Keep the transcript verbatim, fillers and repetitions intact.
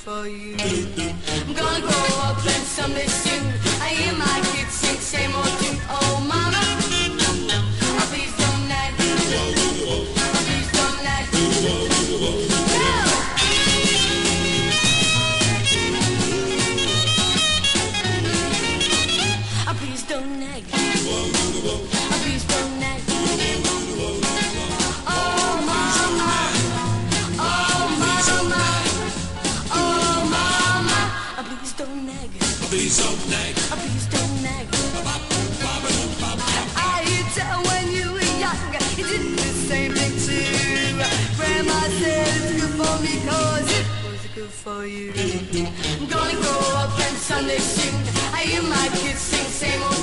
for you. I'm gonna grow up and someday soon I hear my kids sing same old tune. Oh mama, oh please don't nag, oh please don't nag. No! Oh please don't nag, oh please don't nag. Please don't nag. Oh, please don't nag. I hear tell when you were young, you did the same thing too. Grandma said it's good for me cause it was good for you. I'm gonna grow up and someday soon I hear my kids sing same old